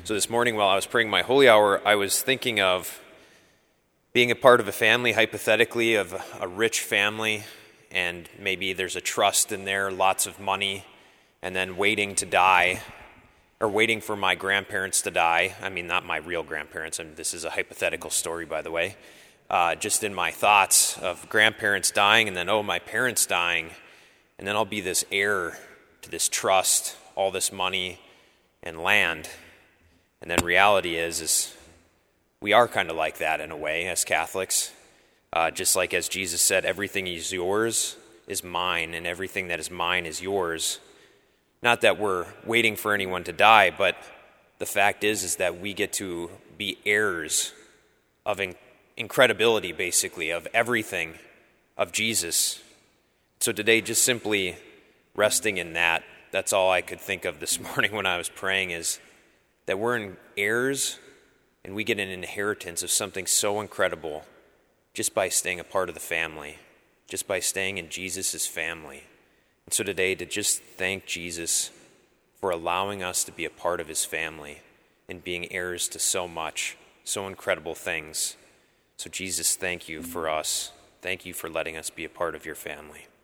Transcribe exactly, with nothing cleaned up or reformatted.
So this morning while I was praying my holy hour, I was thinking of being a part of a family, hypothetically, of a rich family, and maybe there's a trust in there, lots of money, and then waiting to die, or waiting for my grandparents to die. I mean, not my real grandparents, and this is a hypothetical story, by the way. Uh, just in my thoughts of grandparents dying, and then, oh, my parents dying, and then I'll be this heir to this trust, all this money and land. And then reality is, is we are kind of like that in a way as Catholics. Uh, just like as Jesus said, everything is yours is mine, and everything that is mine is yours. Not that we're waiting for anyone to die, but the fact is, is that we get to be heirs of in- incredibility, basically, of everything of Jesus. So today, just simply resting in that, that's all I could think of this morning when I was praying, is that we're in heirs and we get an inheritance of something so incredible just by staying a part of the family, just by staying in Jesus' family. And so today, to just thank Jesus for allowing us to be a part of his family and being heirs to so much, so incredible things. So Jesus, thank you for us. Thank you for letting us be a part of your family.